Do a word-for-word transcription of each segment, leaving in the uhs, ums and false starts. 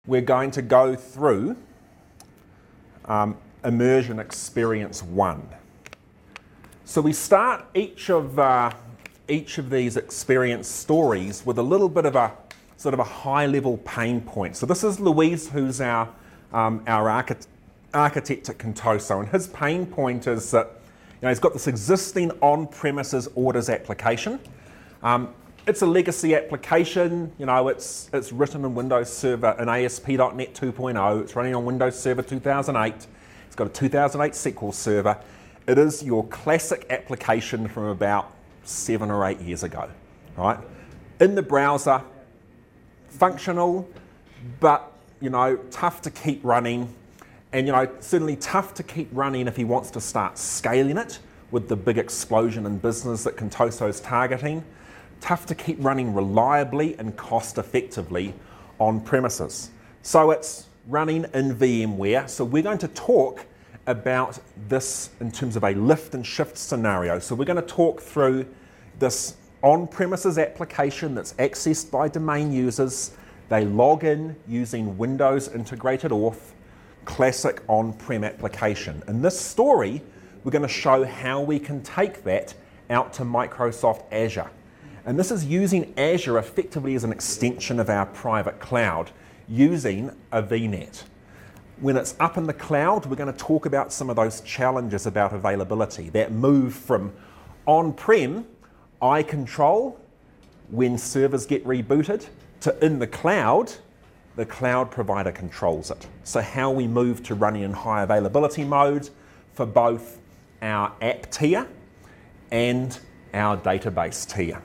We're going to go through um, Immersion Experience one. So we start each of, uh, each of these experience stories with a little bit of a sort of a high-level pain point. So this is Louise, who's our, um, our architect, architect at Contoso, and his pain point is that you know, he's got this existing on-premises orders application. Um, It's a legacy application, you know, it's it's written in Windows Server in A S P dot NET two point oh, it's running on Windows Server two thousand eight, it's got a two thousand eight S Q L Server. It is your classic application from about seven or eight years ago, right? In the browser, functional, but, you know, tough to keep running, and, you know, certainly tough to keep running if he wants to start scaling it with the big explosion in business that Contoso is targeting. Tough to keep running reliably and cost effectively on premises. So it's running in VMware. So we're going to talk about this in terms of a lift and shift scenario. So we're going to talk through this on-premises application that's accessed by domain users. They log in using Windows Integrated Auth, classic on-prem application. In this story, we're going to show how we can take that out to Microsoft Azure. And this is using Azure effectively as an extension of our private cloud, using a V NET. When it's up in the cloud, we're going to talk about some of those challenges about availability, that move from on-prem, I control, when servers get rebooted, to in the cloud, the cloud provider controls it. So how we move to running in high availability mode for both our app tier and our database tier.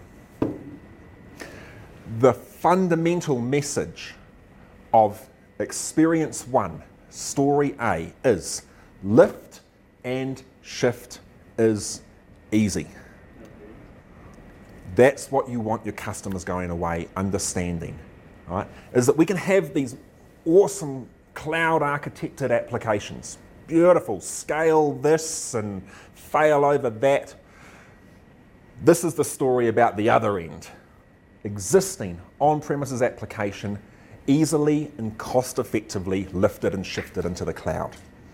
The fundamental message of Experience one, Story A, is lift and shift is easy. That's what you want your customers going away understanding, right? Is that we can have these awesome cloud architected applications, beautiful, scale this and fail over that. This is the story about the other end. Existing on-premises application easily and cost-effectively lifted and shifted into the cloud.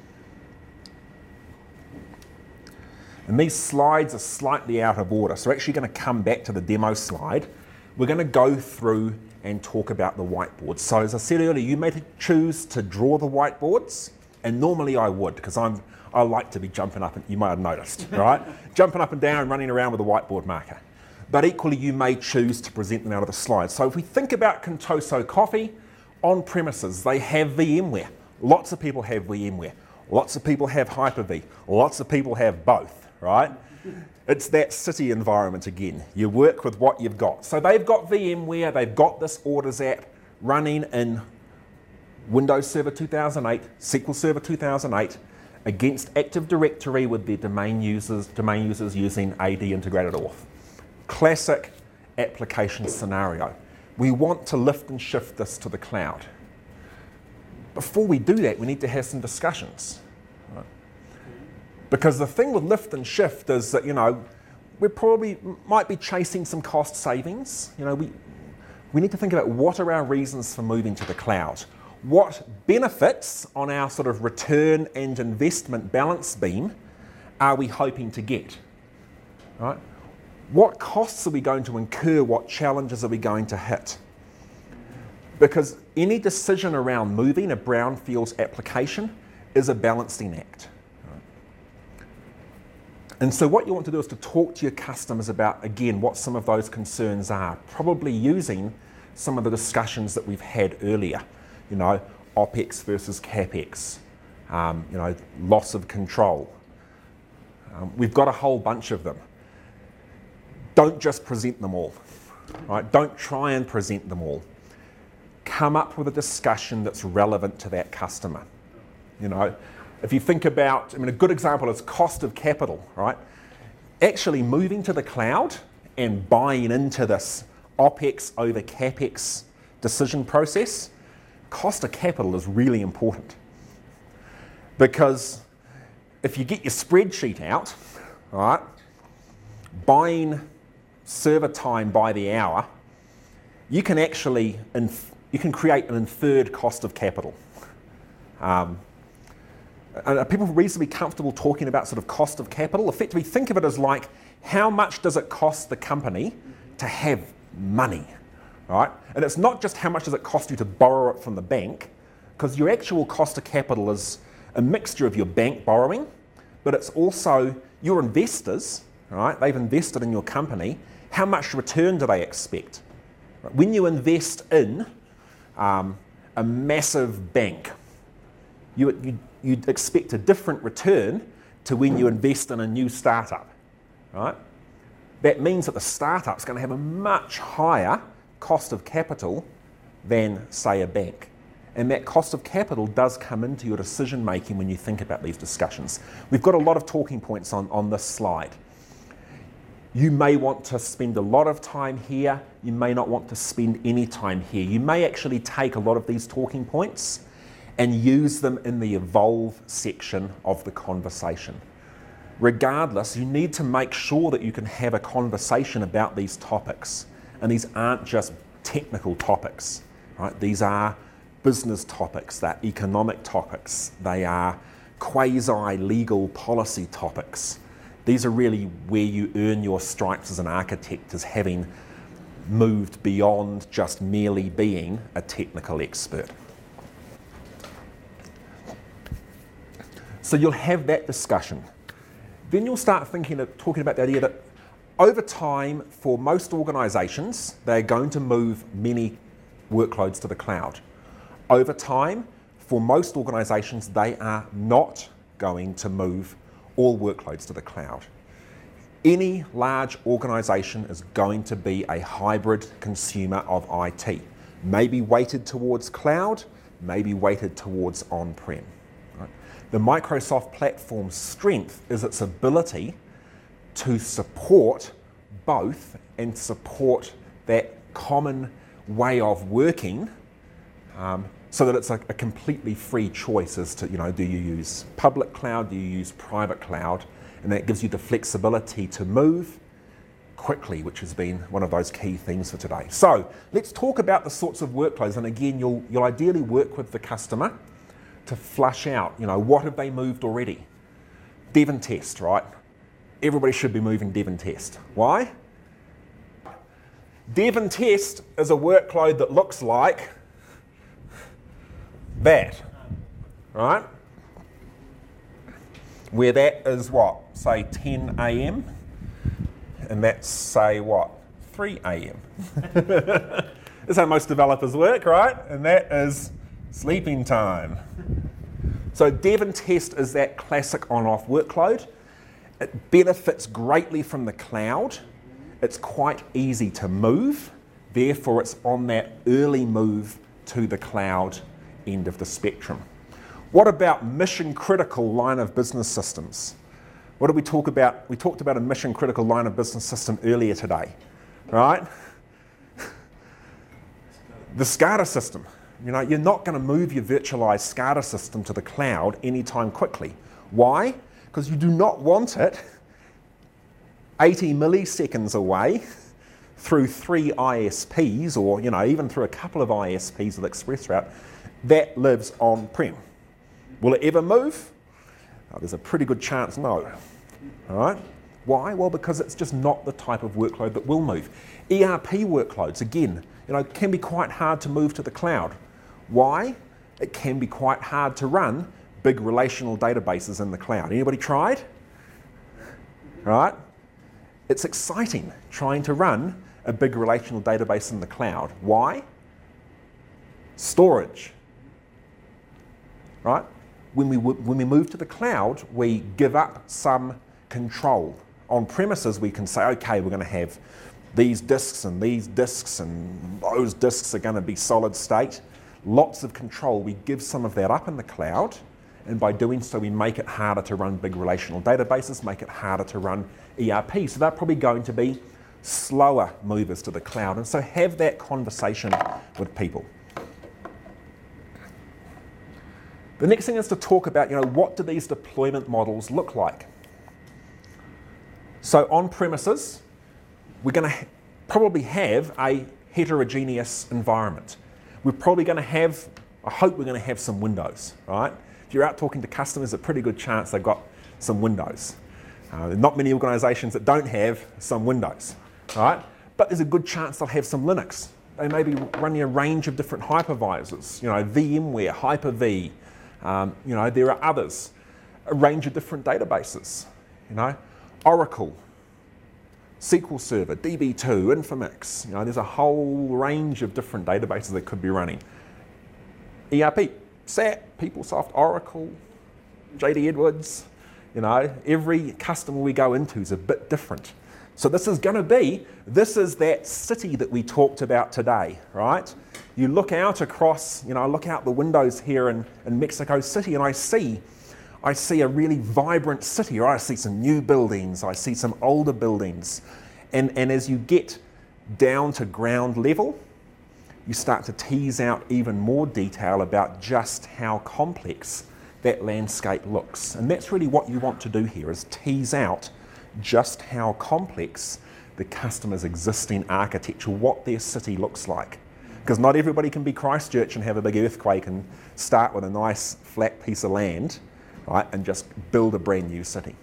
And these slides are slightly out of order, so we're actually going to come back to the demo slide. We're going to go through and talk about the whiteboards. So as I said earlier, you may choose to draw the whiteboards, and normally I would, because I'm I like to be jumping up, and you might have noticed, right? Jumping up and down, running around with a whiteboard marker. But equally, you may choose to present them out of the slides. So if we think about Contoso Coffee, on premises, they have VMware. Lots of people have VMware. Lots of people have Hyper-V. Lots of people have both, right? It's that city environment again. You work with what you've got. So they've got VMware, they've got this Orders app running in Windows Server two thousand eight, S Q L Server two thousand eight, against Active Directory with their domain users, domain users using A D Integrated Auth. Classic application scenario. We want to lift and shift this to the cloud. Before we do that, we need to have some discussions. Right? Because the thing with lift and shift is that, you know, we probably might be chasing some cost savings. You know, we, we need to think about what are our reasons for moving to the cloud. What benefits on our sort of return and investment balance beam are we hoping to get? Right? What costs are we going to incur? What challenges are we going to hit? Because any decision around moving a brownfields application is a balancing act. And so what you want to do is to talk to your customers about, again, what some of those concerns are, probably using some of the discussions that we've had earlier. You know, OpEx versus CapEx, um, you know, loss of control. Um, we've got a whole bunch of them. Don't just present them all, right? Don't try and present them all. Come up with a discussion that's relevant to that customer. You know, if you think about, I mean, a good example is cost of capital, right? Actually moving to the cloud and buying into this OpEx over CapEx decision process, cost of capital is really important. Because if you get your spreadsheet out, right, buying server time by the hour, you can actually, in you can create an inferred cost of capital. Um, and are people reasonably comfortable talking about sort of cost of capital? Effectively, think of it as like, how much does it cost the company to have money, right? And it's not just how much does it cost you to borrow it from the bank, because your actual cost of capital is a mixture of your bank borrowing, but it's also your investors, right? They've invested in your company. How much return do they expect? When you invest in um, a massive bank, you, you, you'd expect a different return to when you invest in a new startup, right? That means that the startup's going to have a much higher cost of capital than, say, a bank. And that cost of capital does come into your decision making when you think about these discussions. We've got a lot of talking points on, on this slide. You may want to spend a lot of time here. You may not want to spend any time here. You may actually take a lot of these talking points and use them in the evolve section of the conversation. Regardless, you need to make sure that you can have a conversation about these topics. And these aren't just technical topics, right? These are business topics, they're economic topics, they are quasi-legal policy topics. These are really where you earn your stripes as an architect, as having moved beyond just merely being a technical expert. So you'll have that discussion. Then you'll start thinking of talking about the idea that over time, for most organisations, they're going to move many workloads to the cloud. Over time, for most organisations, they are not going to move all workloads to the cloud. Any large organisation is going to be a hybrid consumer of I T, maybe weighted towards cloud, maybe weighted towards on-prem. Right? The Microsoft platform's strength is its ability to support both and support that common way of working um, so that it's a, a completely free choice as to, you know, do you use public cloud, do you use private cloud, and that gives you the flexibility to move quickly, which has been one of those key themes for today. So let's talk about the sorts of workloads, and again, you'll, you'll ideally work with the customer to flush out, you know, what have they moved already? Dev and test, right? Everybody should be moving dev and test. Why? Dev and test is a workload that looks like that, right? Where that is what? Say ten a m and that's say what? three a m That's how most developers work, right? And that is sleeping time. So dev and test is that classic on-off workload. It benefits greatly from the cloud. It's quite easy to move. Therefore, it's on that early move to the cloud end of the spectrum. What about mission critical line of business systems? What did we talk about? We talked about a mission critical line of business system earlier today, right? The SCADA system. You know, you're not going to move your virtualized SCADA system to the cloud anytime quickly. Why? Because you do not want it eighty milliseconds away through three I S Ps, or you know, even through a couple of I S Ps with ExpressRoute that lives on-prem. Will it ever move? Oh, there's a pretty good chance no. All right. Why? Well, because it's just not the type of workload that will move. E R P workloads, again, you know, can be quite hard to move to the cloud. Why? It can be quite hard to run big relational databases in the cloud. Anybody tried? Right? It's exciting trying to run a big relational database in the cloud. Why? Storage. Right? When we, when we move to the cloud, we give up some control. On premises, we can say, okay, we're going to have these disks and these disks, and those disks are going to be solid state. Lots of control. We give some of that up in the cloud, and by doing so, we make it harder to run big relational databases, make it harder to run E R P. So they're probably going to be slower movers to the cloud. And so have that conversation with people. The next thing is to talk about, you know, what do these deployment models look like? So on premises, we're going to ha- probably have a heterogeneous environment. We're probably going to have, I hope we're going to have some windows, right? If you're out talking to customers, there's a pretty good chance they've got some windows. Uh, there are not many organisations that don't have some windows, right? But there's a good chance they'll have some Linux. They may be running a range of different hypervisors, you know, VMware, Hyper-V, um, you know, there are others, a range of different databases, you know, Oracle, S Q L Server, D B two, Informix, you know, there's a whole range of different databases that could be running. E R P, S A P, PeopleSoft, Oracle, J D Edwards, you know, every customer we go into is a bit different. So this is going to be, this is that city that we talked about today, right? You look out across, you know, I look out the windows here in, in Mexico City and I see, I see a really vibrant city, right? I see some new buildings, I see some older buildings. And, and as you get down to ground level, you start to tease out even more detail about just how complex that landscape looks. And that's really what you want to do here, is tease out just how complex the customer's existing architecture, what their city looks like. Because not everybody can be Christchurch and have a big earthquake and start with a nice flat piece of land, right, and just build a brand new city.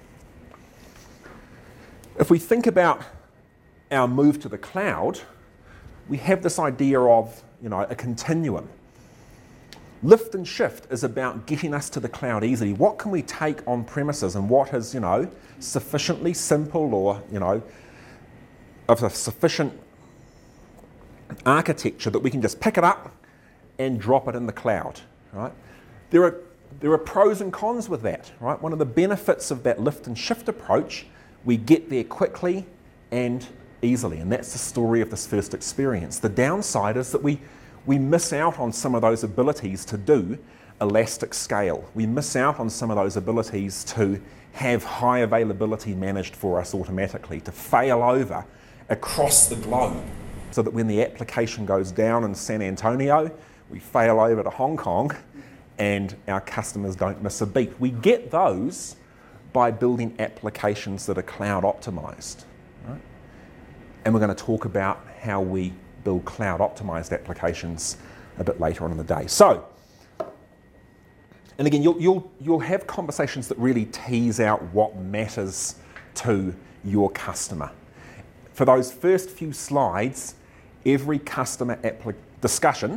If we think about our move to the cloud, we have this idea of, you know, a continuum. Lift and shift is about getting us to the cloud easily. What can we take on premises and what is, you know, sufficiently simple or, you know, of a sufficient architecture that we can just pick it up and drop it in the cloud, right? There are, there are pros and cons with that, right? One of the benefits of that lift and shift approach, we get there quickly and easily, and that's the story of this first experience. The downside is that we We miss out on some of those abilities to do elastic scale. We miss out on some of those abilities to have high availability managed for us automatically, to fail over across the globe, so that when the application goes down in San Antonio, we fail over to Hong Kong and our customers don't miss a beat. We get those by building applications that are cloud optimized, right? And we're going to talk about how we build cloud optimized applications a bit later on in the day. So, and again, you'll, you'll, you'll have conversations that really tease out what matters to your customer. For those first few slides, every customer appli- discussion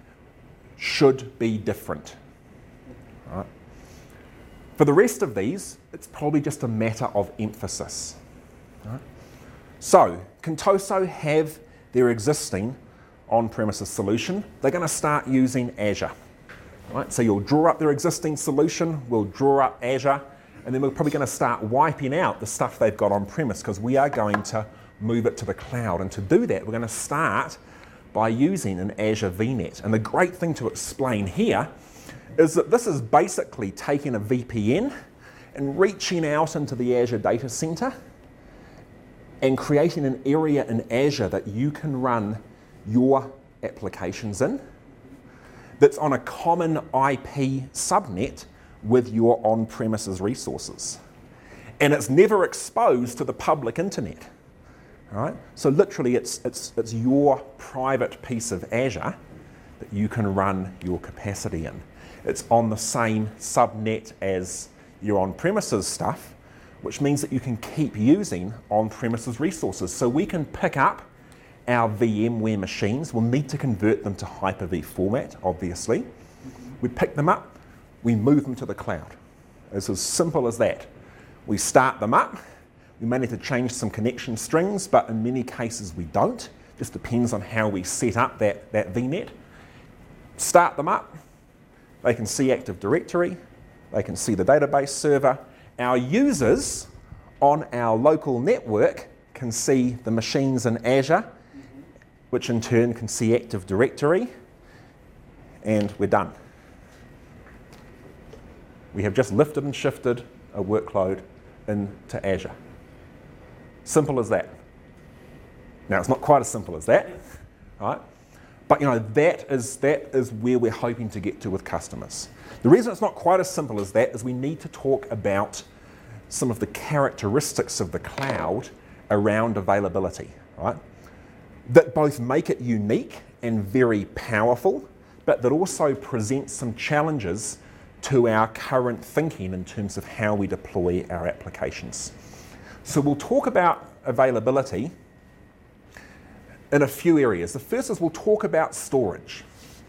should be different. Right? For the rest of these, it's probably just a matter of emphasis. Right? So, Contoso have their existing on-premises solution. They're going to start using Azure. Right? So you'll draw up their existing solution, we'll draw up Azure, and then we're probably going to start wiping out the stuff they've got on-premise because we are going to move it to the cloud. And to do that, we're going to start by using an Azure V NET. And the great thing to explain here is that this is basically taking a V P N and reaching out into the Azure data center and creating an area in Azure that you can run your applications in that's on a common I P subnet with your on-premises resources. And it's never exposed to the public internet. Right? So literally it's, it's, it's your private piece of Azure that you can run your capacity in. It's on the same subnet as your on-premises stuff, which means that you can keep using on-premises resources. So we can pick up our VMware machines. We'll need to convert them to Hyper-V format, obviously. We pick them up, we move them to the cloud. It's as simple as that. We start them up. We may need to change some connection strings, but in many cases we don't. Just depends on how we set up that, that V NET. Start them up. They can see Active Directory. They can see the database server. Our users on our local network can see the machines in Azure, which in turn can see Active Directory, and we're done. We have just lifted and shifted a workload into Azure. Simple as that. Now, it's not quite as simple as that, right? But you know, that is, that is where we're hoping to get to with customers. The reason it's not quite as simple as that is we need to talk about some of the characteristics of the cloud around availability, right? That both make it unique and very powerful but that also presents some challenges to our current thinking in terms of how we deploy our applications. So we'll talk about availability in a few areas. The first is we'll talk about storage.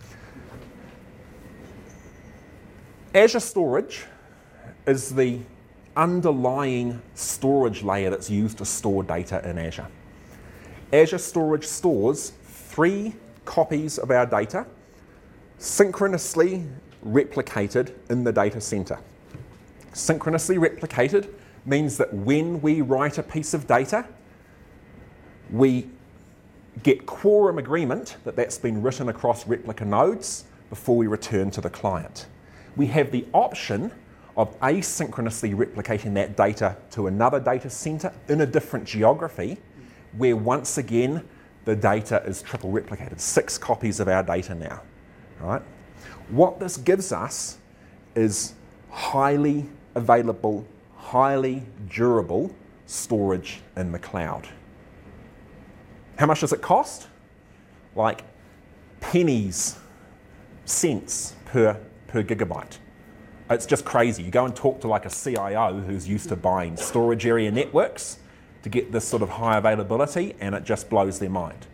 Azure Storage is the underlying storage layer that's used to store data in Azure. Azure Storage stores three copies of our data synchronously replicated in the data center. Synchronously replicated means that when we write a piece of data, we get quorum agreement that that's been written across replica nodes before we return to the client. We have the option of asynchronously replicating that data to another data center in a different geography, where once again the data is triple replicated, six copies of our data now, right? What this gives us is highly available, highly durable storage in the cloud. How much does it cost? Like pennies, cents per, per gigabyte. It's just crazy. You go and talk to like a C I O who's used to buying storage area networks to get this sort of high availability, and it just blows their mind.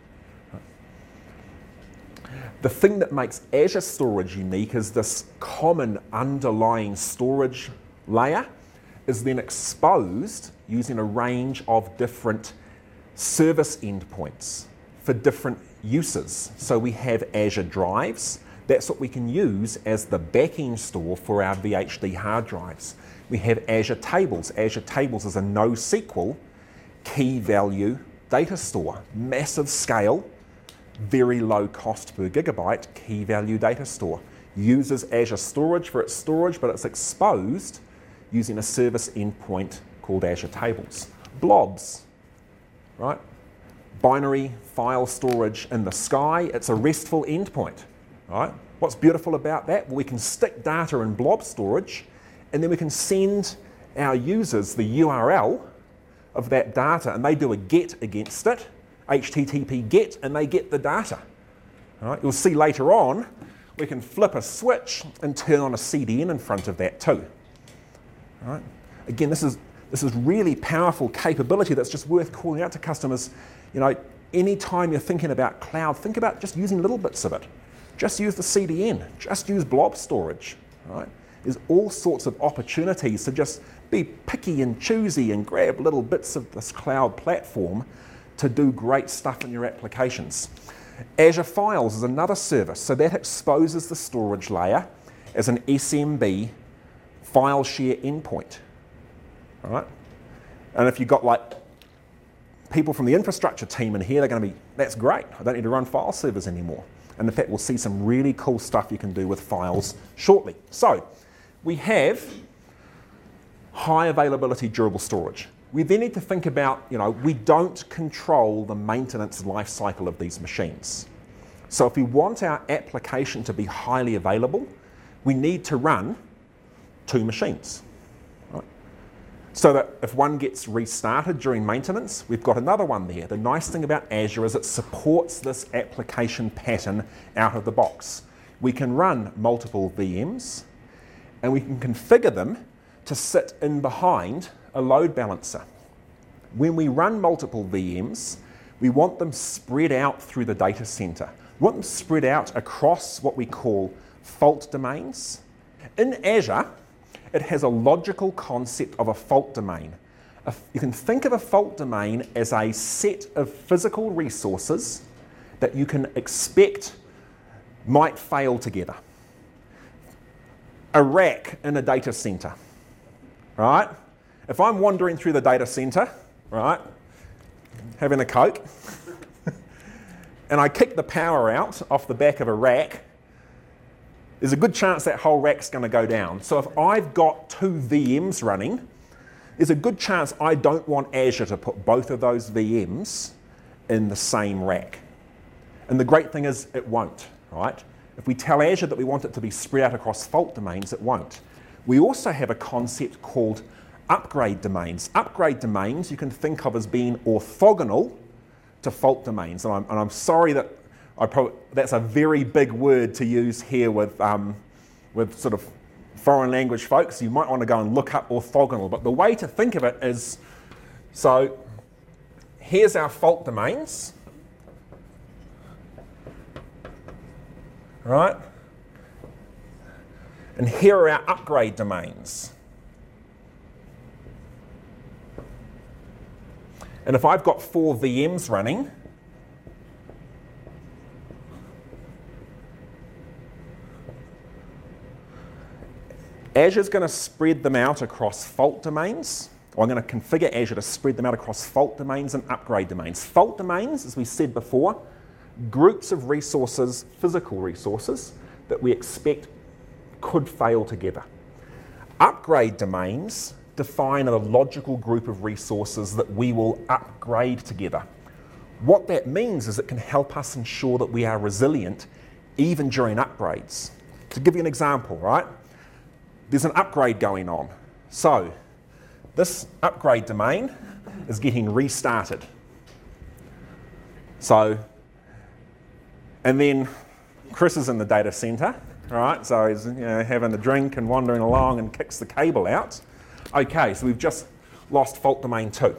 The thing that makes Azure Storage unique is this common underlying storage layer is then exposed using a range of different service endpoints for different uses. So we have Azure Drives. That's what we can use as the backend store for our V H D hard drives. We have Azure Tables. Azure Tables is a NoSQL key value data store, massive scale, very low cost per gigabyte key value data store. Uses Azure Storage for its storage, but it's exposed using a service endpoint called Azure Tables. Blobs, right? Binary file storage in the sky. It's a RESTful endpoint, right? What's beautiful about that? Well, we can stick data in blob storage, and then we can send our users the U R L of that data, and they do a get against it, H T T P get, and they get the data. All right? You'll see later on, we can flip a switch and turn on a C D N in front of that too. All right? Again, this is, this is really powerful capability that's just worth calling out to customers. You know, anytime you're thinking about cloud, think about just using little bits of it. Just use the C D N, just use blob storage. All right? There's all sorts of opportunities to just be picky and choosy and grab little bits of this cloud platform to do great stuff in your applications. Azure Files is another service, so that exposes the storage layer as an S M B file share endpoint. All right? And if you've got like people from the infrastructure team in here, they're going to be, that's great, I don't need to run file servers anymore. And in fact, we'll see some really cool stuff you can do with files shortly. So we have high availability durable storage. We then need to think about, you know, we don't control the maintenance life cycle of these machines. So if we want our application to be highly available, we need to run two machines. Right? So that if one gets restarted during maintenance, we've got another one there. The nice thing about Azure is it supports this application pattern out of the box. We can run multiple V Ms, and we can configure them to sit in behind a load balancer. When we run multiple V Ms, we want them spread out through the data center. We want them spread out across what we call fault domains. In Azure, it has a logical concept of a fault domain. You can think of a fault domain as a set of physical resources that you can expect might fail together. A rack in a data center, right? If I'm wandering through the data center, right, having a Coke, and I kick the power out off the back of a rack, there's a good chance that whole rack's going to go down. So if I've got two V Ms running, there's a good chance I don't want Azure to put both of those V Ms in the same rack. And the great thing is it won't, right? If we tell Azure that we want it to be spread out across fault domains, it won't. We also have a concept called upgrade domains. Upgrade domains you can think of as being orthogonal to fault domains. And I'm, and I'm sorry that I probably, that's a very big word to use here with, um, with sort of foreign language folks. You might want to go and look up orthogonal, but the way to think of it is, so here's our fault domains, right? And here are our upgrade domains. And if I've got four V Ms running, Azure's going to spread them out across fault domains. Or I'm going to configure Azure to spread them out across fault domains and upgrade domains. Fault domains, as we said before, groups of resources, physical resources, that we expect could fail together. Upgrade domains define a logical group of resources that we will upgrade together. What that means is it can help us ensure that we are resilient even during upgrades. To give you an example, right? There's an upgrade going on. So this upgrade domain is getting restarted. So, and then Chris is in the data center, right? So he's, you know, having a drink and wandering along and kicks the cable out. Okay, so we've just lost fault domain two.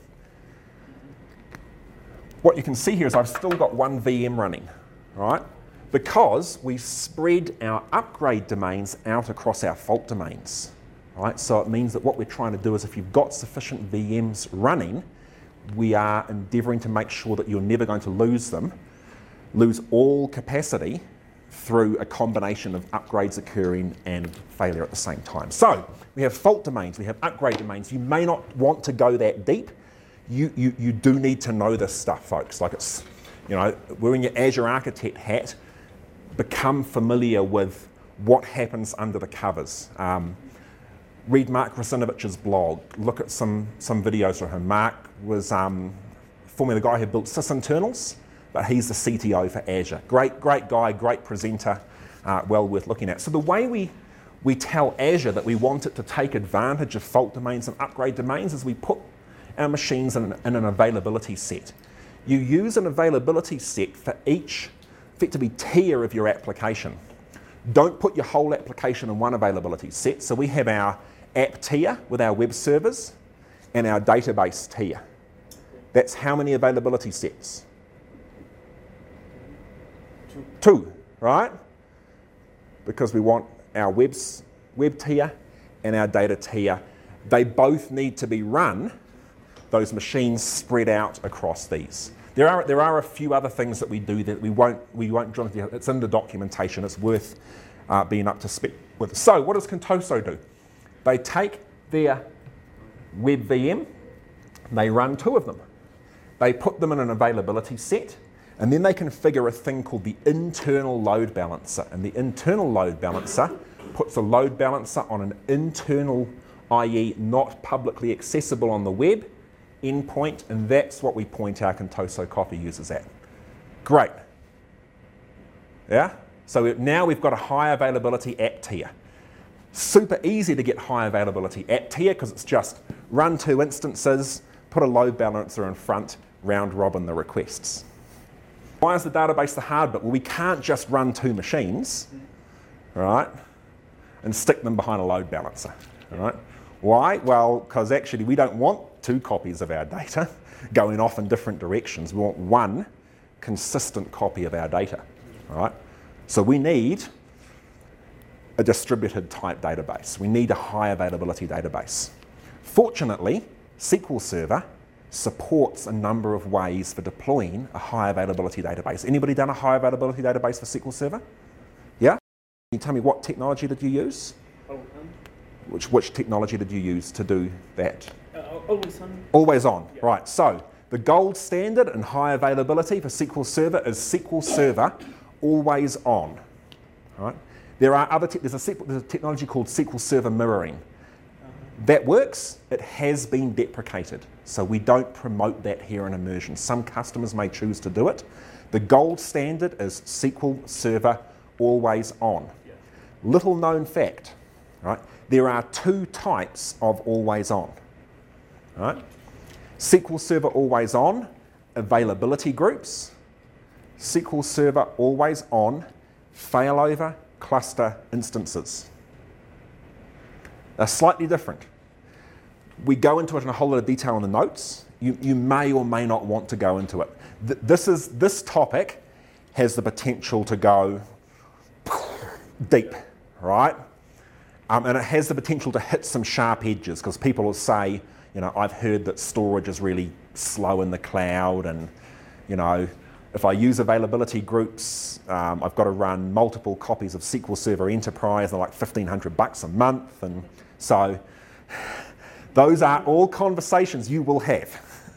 What you can see here is I've still got one V M running, right? Because we spread our upgrade domains out across our fault domains, right? So it means that what we're trying to do is if you've got sufficient V Ms running, we are endeavouring to make sure that you're never going to lose them, lose all capacity through a combination of upgrades occurring and failure at the same time. So we have fault domains, we have upgrade domains. You may not want to go that deep. You, you, you do need to know this stuff, folks. Like it's, you know, wearing your Azure Architect hat, become familiar with what happens under the covers. Um, read Mark Rusinovich's blog, look at some, some videos from him. Mark was um, formerly the guy who built sysinternals, but he's the C T O for Azure. Great, great guy, great presenter, uh, well worth looking at. So the way we, we tell Azure that we want it to take advantage of fault domains and upgrade domains is we put our machines in, in an availability set. You use an availability set for each effectively tier of your application. Don't put your whole application in one availability set. So we have our app tier with our web servers and our database tier. That's how many availability sets? Two, Two right? Because we want our webs, web tier and our data tier. They both need to be run, those machines spread out across these. There are, there are a few other things that we do that we won't, we won't drill into. It's in the documentation. It's worth uh, being up to spec with. So what does Contoso do? They take their web V M, they run two of them. They put them in an availability set, and then they configure a thing called the internal load balancer. And the internal load balancer puts a load balancer on an internal, that is not publicly accessible on the web, endpoint, and that's what we point our Contoso copy users at. Great. Yeah? So now we've got a high availability app tier. Super easy to get high availability app tier because it's just run two instances, put a load balancer in front, round robin the requests. Why is the database the hard bit? Well, we can't just run two machines, right, and stick them behind a load balancer, all right? Why? Well, because actually we don't want two copies of our data going off in different directions. We want one consistent copy of our data, all right? So we need a distributed type database. We need a high availability database. Fortunately, S Q L Server supports a number of ways for deploying a high availability database. Anybody done a high availability database for S Q L Server? Yeah? Can you tell me what technology did you use? Which, which technology did you use to do that? Uh, always on. Always on, yeah. Right. So the gold standard and high availability for S Q L Server is S Q L Server always on. Right. There are other, te there's, a, there's a technology called S Q L Server mirroring. Uh-huh. That works, it has been deprecated. So we don't promote that here in Immersion. Some customers may choose to do it. The gold standard is S Q L Server always on. Yeah. Little known fact, right? There are two types of always on, right? S Q L Server always on, availability groups, S Q L Server always on failover cluster instances. They're slightly different. We go into it in a whole lot of detail in the notes. You, you may or may not want to go into it. Th this, is, this topic has the potential to go deep, right? Um, and it has the potential to hit some sharp edges, because people will say, you know, I've heard that storage is really slow in the cloud, and, you know, if I use availability groups, um, I've got to run multiple copies of S Q L Server Enterprise, they're like fifteen hundred bucks a month, and so those are all conversations you will have.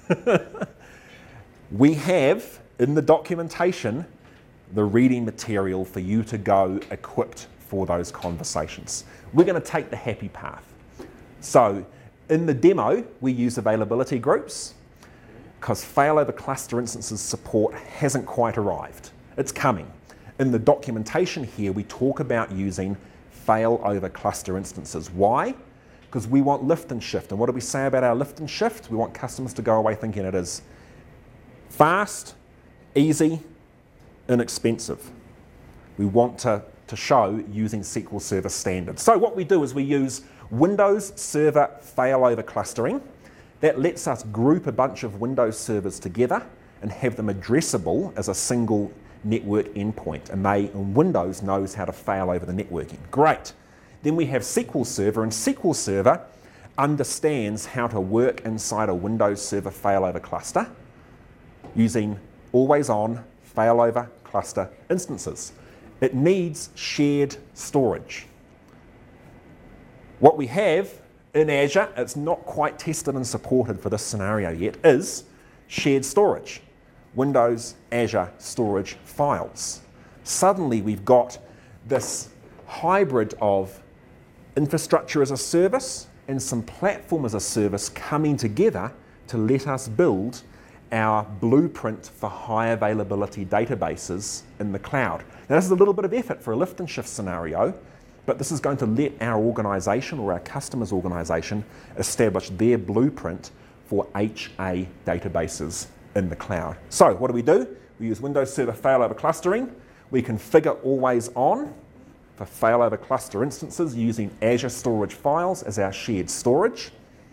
We have in the documentation the reading material for you to go equipped for those conversations. We're going to take the happy path. So in the demo, we use availability groups because failover cluster instances support hasn't quite arrived. It's coming. In the documentation here, we talk about using failover cluster instances. Why? Because we want lift and shift. And what do we say about our lift and shift? We want customers to go away thinking it is fast, easy, inexpensive. We want to, to show using S Q L Server standards. So what we do is we use Windows Server failover clustering. That lets us group a bunch of Windows servers together and have them addressable as a single network endpoint. And they, and Windows knows how to fail over the networking. Great. Then we have S Q L Server, and S Q L Server understands how to work inside a Windows Server failover cluster using always-on failover cluster instances. It needs shared storage. What we have in Azure, it's not quite tested and supported for this scenario yet, is shared storage. Windows Azure storage files. Suddenly we've got this hybrid of infrastructure as a service and some platform as a service coming together to let us build our blueprint for high availability databases in the cloud. Now this is a little bit of effort for a lift and shift scenario, but this is going to let our organisation or our customers' organisation establish their blueprint for H A databases in the cloud. So what do we do? We use Windows Server failover clustering. We configure always on for failover cluster instances using Azure storage files as our shared storage.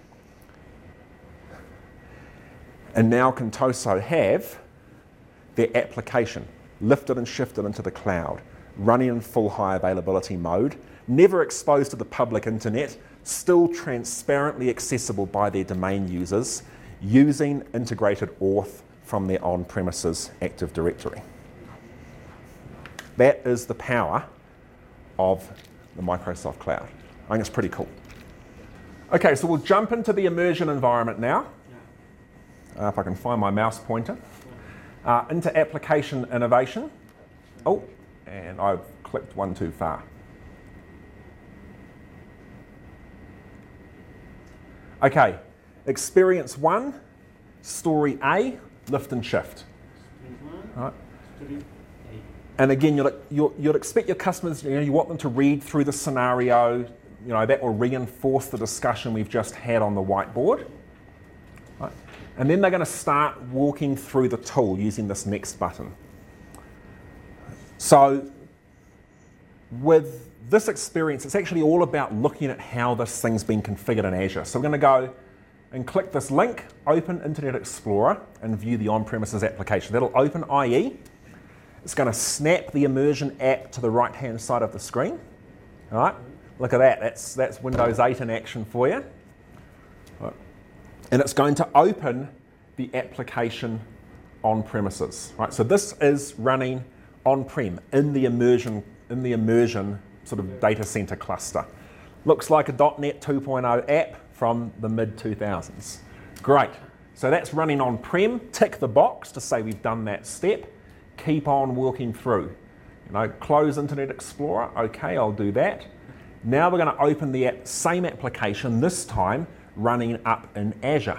And now Contoso have their application lifted and shifted into the cloud, running in full high availability mode, never exposed to the public internet, still transparently accessible by their domain users, using integrated auth from their on-premises Active Directory. That is the power of the Microsoft Cloud. I think it's pretty cool. Okay, so we'll jump into the immersion environment now. Uh, if I can find my mouse pointer. Uh, into application innovation. Oh, and I've clicked one too far. Okay, experience one, story A, lift and shift. All right. And again, you'll, you'll, you'll expect your customers, you know, you want them to read through the scenario, you know, that will reinforce the discussion we've just had on the whiteboard. Right. And then they're going to start walking through the tool using this next button. So with this experience, it's actually all about looking at how this thing's been configured in Azure. So we're going to go and click this link, open Internet Explorer, and view the on-premises application. That'll open I E. It's going to snap the immersion app to the right-hand side of the screen. All right, look at that. That's, that's Windows eight in action for you. Right. And it's going to open the application on-premises. Right, so this is running on-prem in the immersion, in the immersion sort of data center cluster. Looks like a .NET two point oh app from the mid two thousands. Great. So that's running on-prem. Tick the box to say we've done that step. Keep on working through. You know, close Internet Explorer. Okay, I'll do that. Now we're going to open the app, same application, this time running up in Azure.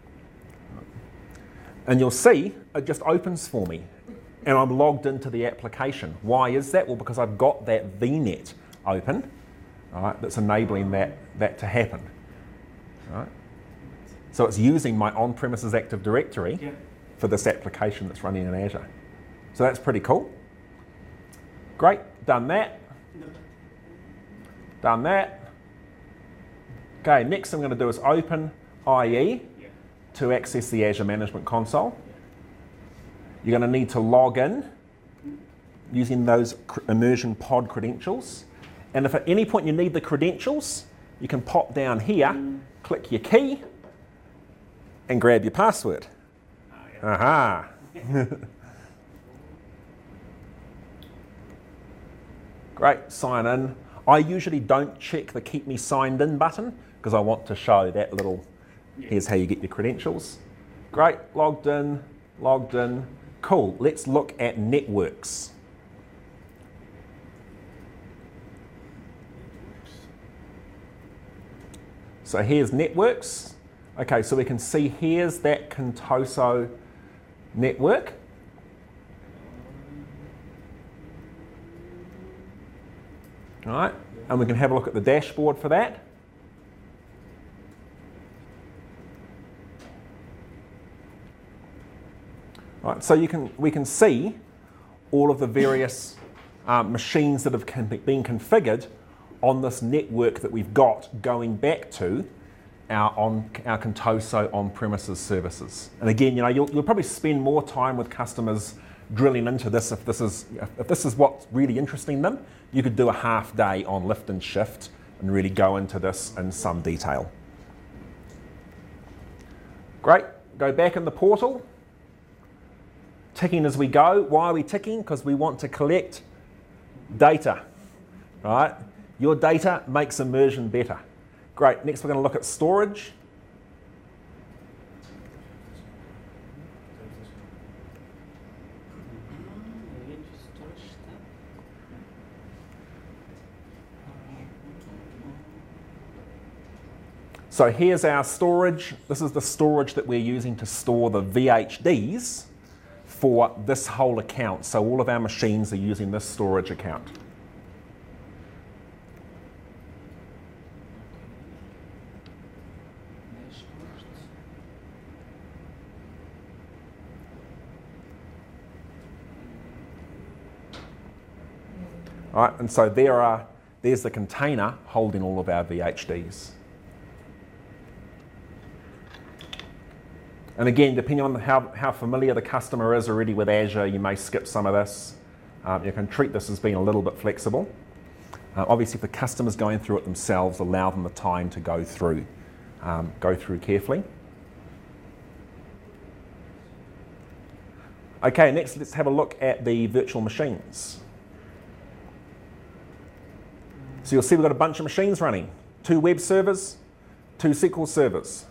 And you'll see it just opens for me. And I'm logged into the application. Why is that? Well, because I've got that V net open, all right, that's enabling that, that to happen. All right. So it's using my on-premises Active Directory yeah. for this application that's running in Azure. So that's pretty cool. Great, done that. Done that. Okay, next I'm going to do is open I E to access the Azure Management Console. You're going to need to log in using those immersion pod credentials. And if at any point you need the credentials, you can pop down here, click your key, and grab your password. Oh, yeah. Aha! Great, sign in. I usually don't check the keep me signed in button because I want to show that little, here's how you get your credentials. Great, logged in, logged in. Cool, let's look at networks. So here's networks. Okay, so we can see here's that Contoso network. All right, and we can have a look at the dashboard for that. All right, so you can we can see all of the various um, machines that have been configured on this network that we've got going back to our on our Contoso on-premises services. And again, you know, you'll, you'll probably spend more time with customers drilling into this if this is if this is what's really interesting them. You could do a half day on lift and shift and really go into this in some detail. Great. Go back in the portal. Ticking as we go. Why are we ticking? Because we want to collect data. Right? Your data makes immersion better. Great, next we're going to look at storage. So here's our storage. This is the storage that we're using to store the V H Ds for this whole account. So all of our machines are using this storage account. All right, and so there are, there's the container holding all of our V H Ds. And again, depending on how, how familiar the customer is already with Azure, you may skip some of this. Um, you can treat this as being a little bit flexible. Uh, obviously, if the customer's going through it themselves, allow them the time to go through, um, go through carefully. Okay, next let's have a look at the virtual machines. So you'll see we've got a bunch of machines running. Two web servers, two S Q L servers.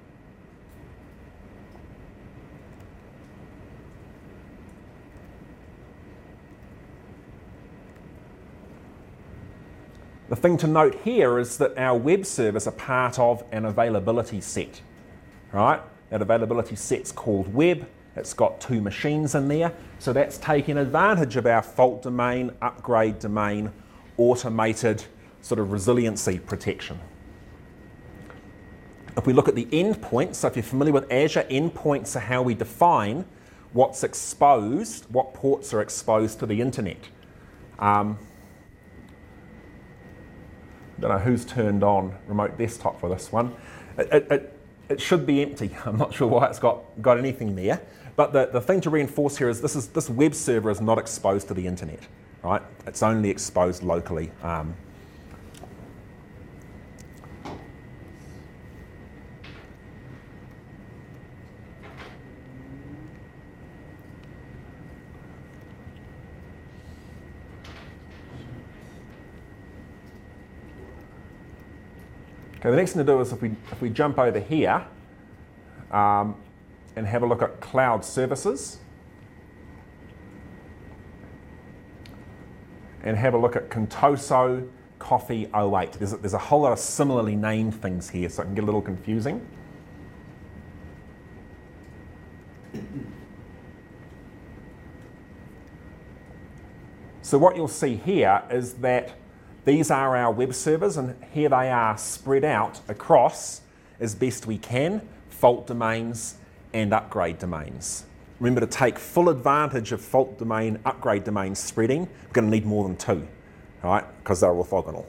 The thing to note here is that our web servers are part of an availability set, right? That availability set's called web. It's got two machines in there. So that's taking advantage of our fault domain, upgrade domain, automated sort of resiliency protection. If we look at the endpoints, so if you're familiar with Azure, endpoints are how we define what's exposed, what ports are exposed to the internet. Um, I don't know who's turned on remote desktop for this one. It, it, it, it should be empty. I'm not sure why it's got, got anything there. But the, the thing to reinforce here is this, is this web server is not exposed to the internet. Right? It's only exposed locally. Um, okay, the next thing to do is if we, if we jump over here um, and have a look at cloud services. And have a look at Contoso Coffee oh eight. There's a, there's a whole lot of similarly named things here, so it can get a little confusing. So what you'll see here is that these are our web servers, and here they are spread out across, as best we can, fault domains and upgrade domains. remember to take full advantage of fault domain, upgrade domain spreading. We're going to need more than two, right? Because they're orthogonal.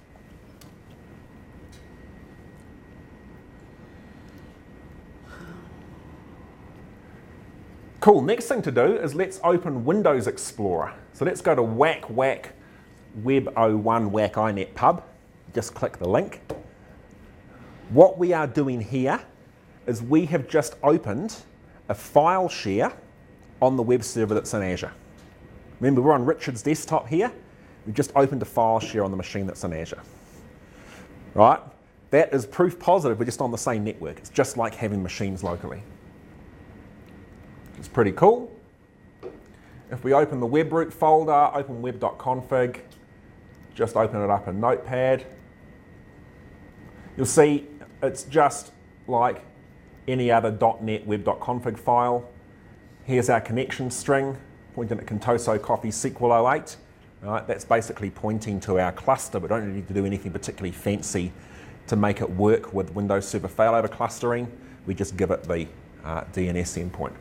Cool, next thing to do is let's open Windows Explorer. So let's go to whack whack web oh one whack inet pub. Just click the link. What we are doing here is we have just opened a file share on the web server that's in Azure. Remember, we're on Richard's desktop here. We've just opened a file share on the machine that's in Azure. Right? That is proof positive we're just on the same network. It's just like having machines locally. It's pretty cool. If we open the webroot folder, open web.config, just open it up in Notepad, you'll see it's just like any other .NET web.config file. Here's our connection string pointing at Contoso Coffee S Q L oh eight. Right, that's basically pointing to our cluster. We don't need to do anything particularly fancy to make it work with Windows Server failover clustering. We just give it the uh, D N S endpoint.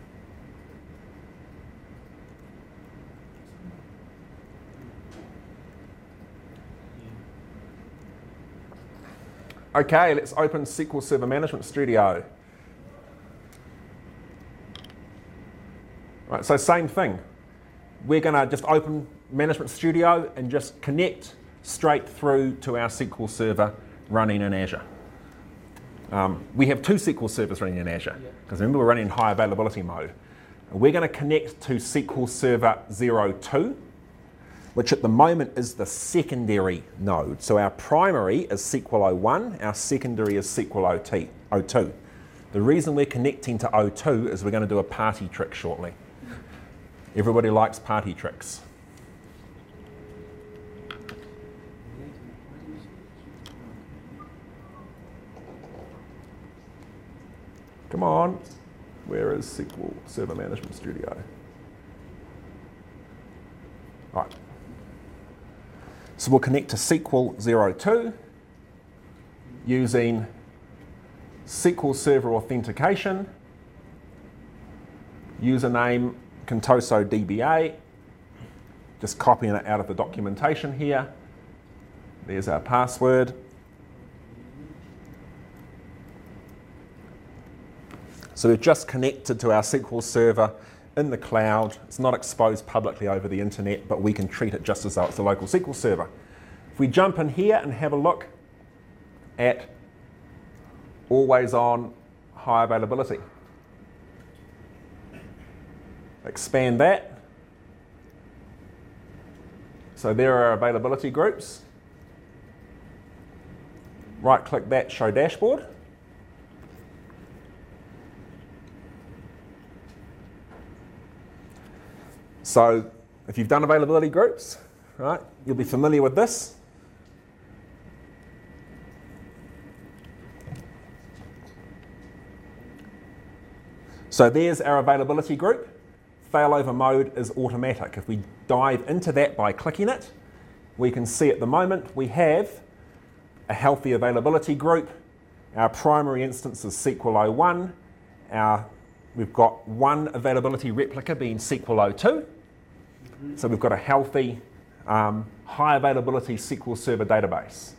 Okay, let's open S Q L Server Management Studio. Right, so same thing. We're going to just open Management Studio and just connect straight through to our S Q L Server running in Azure. Um, we have two S Q L servers running in Azure, because remember we're running in high availability mode. And we're going to connect to S Q L Server zero two, which at the moment is the secondary node. So our primary is S Q L oh one, our secondary is S Q L oh two. The reason we're connecting to oh two is we're going to do a party trick shortly. Everybody likes party tricks. Come on, where is S Q L Server Management Studio? All right. So we'll connect to S Q L zero two using S Q L Server Authentication, username Contoso D B A, just copying it out of the documentation here. There's our password. So we've just connected to our S Q L Server in the cloud. It's not exposed publicly over the internet, but we can treat it just as though it's a local S Q L server. If we jump in here and have a look at always on high availability, expand that. So there are availability groups. Right click that, show dashboard. So if you've done availability groups, right, you'll be familiar with this. So there's our availability group. Failover mode is automatic. If we dive into that by clicking it, we can see at the moment we have a healthy availability group. Our primary instance is S Q L oh one. Our, we've got one availability replica being S Q L oh two. So we've got a healthy, um, high availability S Q L Server database.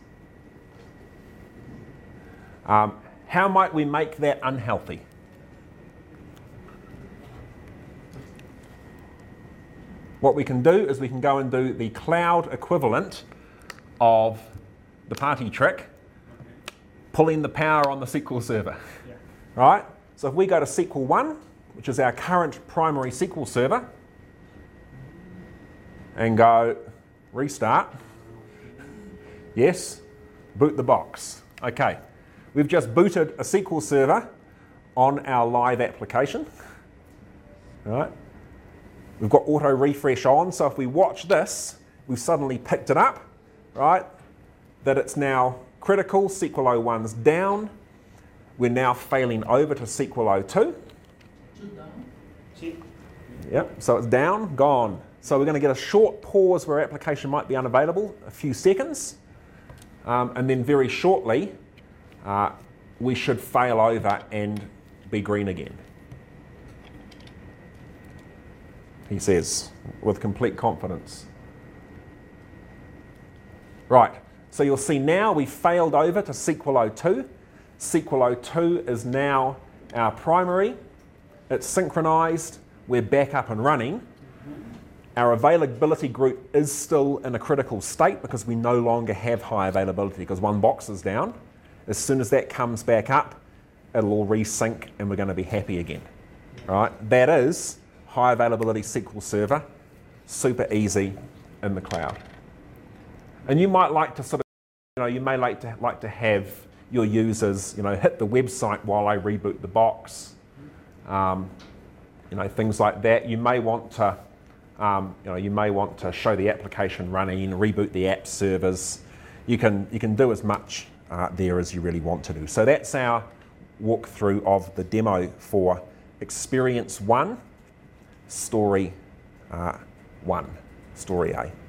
Um, how might we make that unhealthy? What we can do is we can go and do the cloud equivalent of the party trick, pulling the power on the S Q L server. Yeah. Right? So if we go to S Q L one, which is our current primary S Q L server, and go restart, yes, boot the box. Okay, we've just booted a S Q L server on our live application. All right. We've got auto refresh on, so if we watch this, we've suddenly picked it up, right? That it's now critical, S Q L oh one's down. We're now failing over to S Q L oh two. Yep, so it's down, gone. So we're going to get a short pause where our application might be unavailable, a few seconds, um, and then very shortly, uh, we should fail over and be green again. he says, with complete confidence. Right, so you'll see now we failed over to S Q L oh two. S Q L oh two is now our primary. It's synchronized. We're back up and running. Our availability group is still in a critical state because we no longer have high availability because one box is down. As soon as that comes back up, it'll all resync and we're going to be happy again. All right, that is high availability S Q L Server, super easy in the cloud. And you might like to sort of, you know, you may like to like to have your users, you know, hit the website while I reboot the box. Um, you know, things like that. You may want to, um, you know, you may want to show the application running, reboot the app servers. You can you can do as much uh, there as you really want to do. So that's our walkthrough of the demo for Experience One, Story uh, One, Story A.